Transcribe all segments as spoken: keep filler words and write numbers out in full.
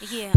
Yeah.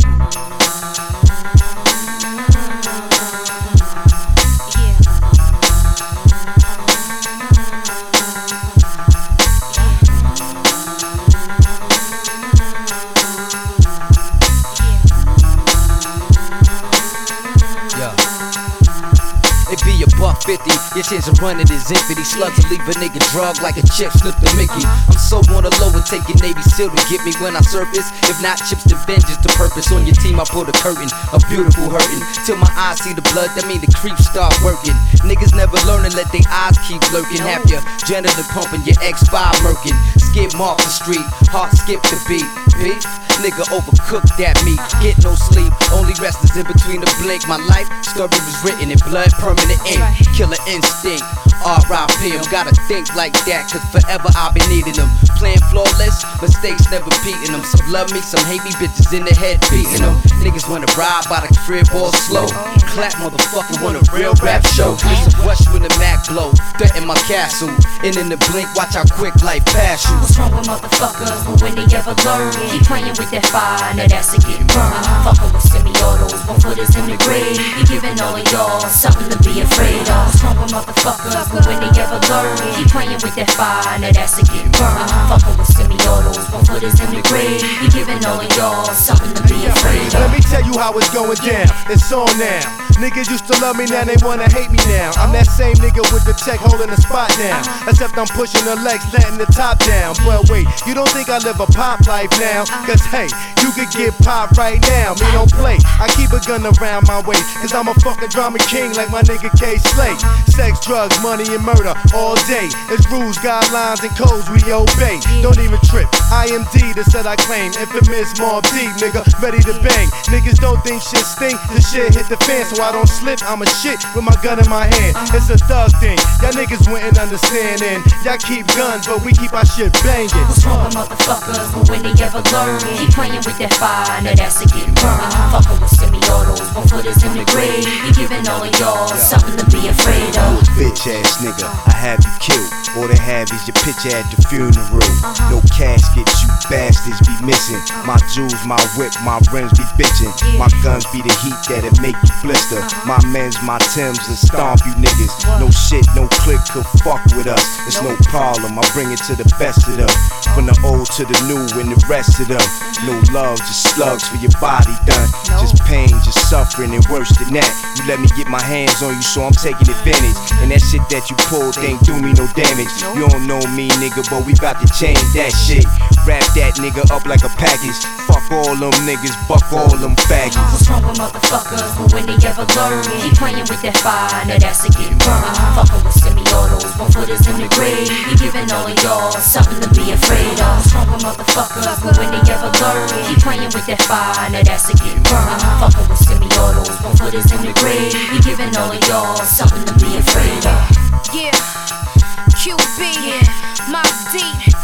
It be a buck fifty, your chance of running is infinity. Slugs will leave a nigga drug like a chip slip to Mickey. I'm so on the low and take your Navy SEAL to get me when I surface. If not chips, then vengeance to purpose. On your team I put a curtain, a beautiful hurting. Till my eyes see the blood, that mean the creeps start working. Niggas never learn and let their eyes keep lurking. Have your janitor pumping, your X five murking. Skip off the street, heart skip the beat. Beef, nigga overcooked that meat. Get no sleep, only rest is in between the blink. My life story was written in blood, permanent ink. Killer instinct, R I P Gotta think like that, cause forever I've been needing them. Playing flawless, mistakes never beating them. Some love me, some hate me, bitches in the head beating them. Niggas wanna ride by the crib all slow. Clap motherfucker want a real rap show. It's a rush when the Mac blow, threaten my castle. And in the blink, watch how quick life pass you. What's wrong with motherfuckers, but when they ever learn, keep playing with that fire, now that's a getting burned. Fucking with semi-autos, one footers in the grave. Be giving all of y'all something to be afraid of. What's wrong with motherfuckers, but when they ever learn, keep playing with that fire, now that's a getting burned. Fucking with semi-autos, one footers in the grave. Be giving all of y'all something to be afraid of. Let me tell you how it's going down, it's on now. Niggas used to love me, now they wanna hate me now. I'm that same nigga with the tech holding the spot down. Except I'm pushing the legs, letting the top down. But wait, you don't think I live a pop life now? Cause hey, you could get popped right now. Me don't play, I keep a gun around my waist. Cause I'm a fucking drama king like my nigga K Slay. Sex, drugs, money, and murder all day. It's rules, guidelines, and codes we obey. Don't even trip, I am D, the set I claim. Infamous Mob Deep, nigga, ready to bang. Niggas don't think shit stink, the shit hit the fan. So I don't slip, I'm a shit with my gun in my hand. It's a thug thing, y'all niggas wouldn't understand. And y'all keep guns, but we keep our shit banging. What's wrong with motherfuckers, but when they ever learn, keep playing with that fire, now that's a getting burned. Fucking with semi-autos, one footers in the grave. Be giving all of y'all something to be afraid of. Bitch ass nigga, I have you killed. All they have is your picture at the funeral. No caskets, you bastards be missing. My jewels, my whip, my rims be bitchin'. My guns be the heat that'll make you blister. My men's, my Timbs will stomp you niggas. No shit, no click could fuck with us. It's no problem, I bring it to the best of them. From the old to the new and the rest of them. No love, just slugs for your body done. Just pain, just suffering and worse than that. You let me get my hands on you, so I'm taking advantage. And that shit that you pulled ain't do me no damage. You don't know me, nigga, but we bout to change that shit. Wrap that nigga up like a package. Fuck all them niggas, buck all them faggots. What's wrong with motherfuckers, but when they ever learn, keep playing with that fire, now that's a getting burned. Fucking with semi-autos, one footers in the grave. Be giving all of y'all something to be afraid of. What's wrong with motherfuckers, but when they ever learn, keep playing with that fire, now that's a getting burned. Fucking with semi-autos, one footers in the grave. Be giving all of y'all something to be afraid of. Yeah, Q B, yeah. Mob Deep.